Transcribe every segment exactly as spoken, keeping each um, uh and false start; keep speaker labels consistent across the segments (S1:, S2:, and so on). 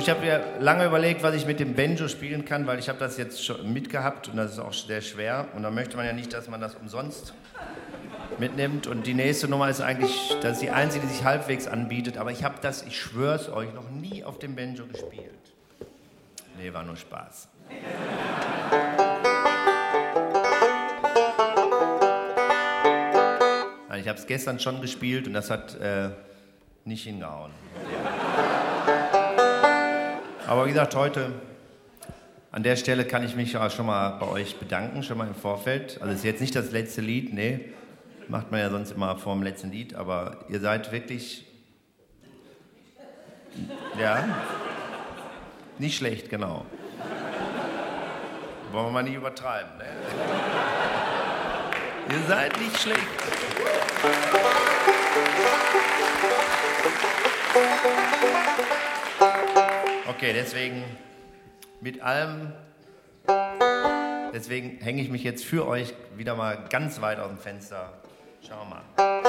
S1: ich habe mir lange überlegt, was ich mit dem Banjo spielen kann, weil ich habe das jetzt schon mitgehabt und das ist auch sehr schwer. Und dann möchte man ja nicht, dass man das umsonst mitnimmt. Und die nächste Nummer ist eigentlich, das ist die einzige, die sich halbwegs anbietet. Aber ich habe das, ich schwör's euch, noch nie auf dem Banjo gespielt. Nee, war nur Spaß. Also ich habe es gestern schon gespielt und das hat äh, nicht hingehauen. Aber wie gesagt, heute an der Stelle kann ich mich ja schon mal bei euch bedanken, schon mal im Vorfeld. Also es ist jetzt nicht das letzte Lied, nee, macht man ja sonst immer vor dem letzten Lied, aber ihr seid wirklich, ja, nicht schlecht, genau. Wollen wir mal nicht übertreiben, ne? Ihr seid nicht schlecht. Okay, deswegen mit allem, deswegen hänge ich mich jetzt für euch wieder mal ganz weit aus dem Fenster. Schauen wir mal.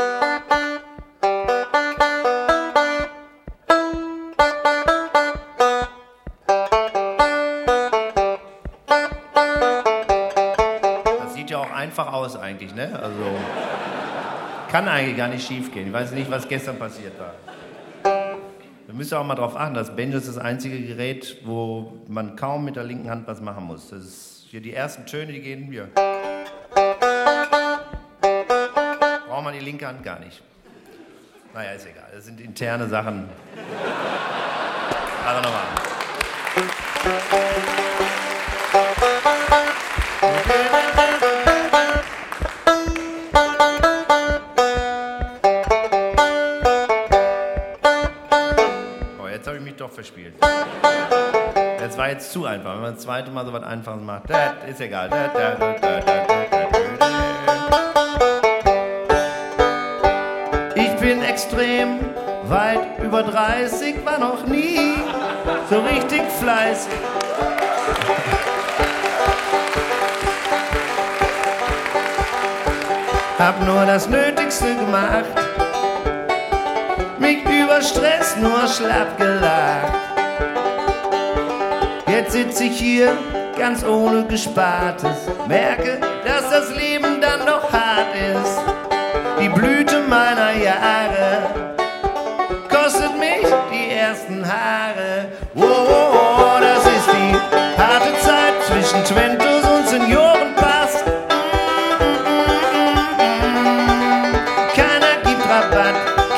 S1: Das sieht ja auch einfach aus eigentlich, ne? Also kann eigentlich gar nicht schief gehen. Ich weiß nicht, was gestern passiert war. Wir müssen auch mal darauf achten, das Banjo ist das einzige Gerät, wo man kaum mit der linken Hand was machen muss. Das ist hier die ersten Töne, die gehen hier. Braucht man die linke Hand gar nicht. Naja, ist egal. Das sind interne Sachen. Also nochmal. Verspielt. Das war jetzt zu einfach. Wenn man das zweite Mal so was Einfaches macht, das ist egal. Ich bin extrem weit über dreißig, war noch nie so richtig fleißig. Hab nur das Nötigste gemacht. Mich über Stress nur schlapp gelacht. Jetzt sitz ich hier ganz ohne Gespartes. Merke, dass das Leben dann doch hart ist. Die Blüte meiner Jahre kostet mich die ersten Haare. Oh, oh, oh, das ist die harte Zeit zwischen Twentus und Seniorenpass. Keiner gibt Rabatt.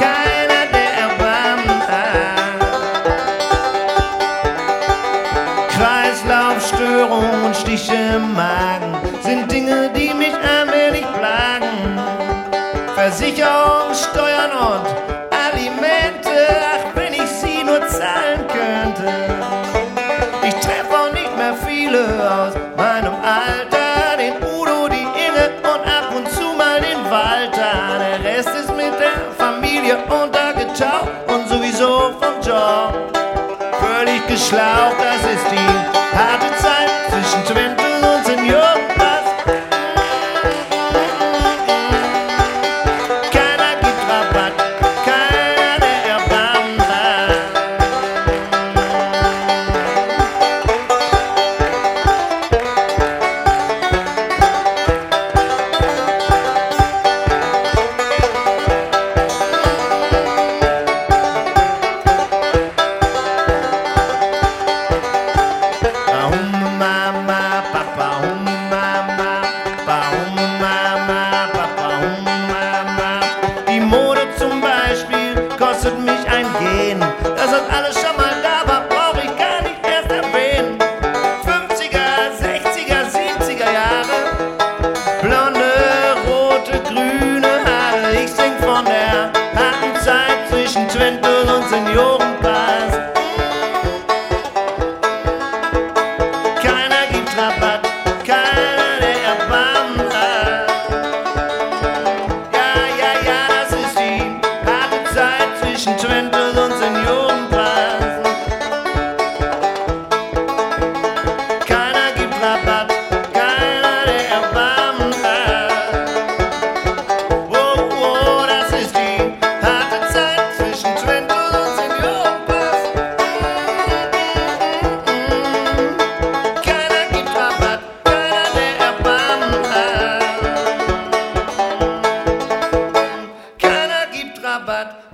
S1: Störung und Stiche im Magen sind Dinge, die mich allmählich plagen. Versicherung, Steuern und Alimente, ach, wenn ich sie nur zahlen könnte. Ich treffe auch nicht mehr viele aus meinem Alter, den Udo, die Inge und ab und zu mal den Walter. Der Rest ist mit der Familie untergetaucht und sowieso vom Job völlig geschlaucht. Das ist die harte Zeit zwischen Twentel und Seniorenpass. Keiner gibt Rabatt, keiner, der Erbarmen hat. Rabatt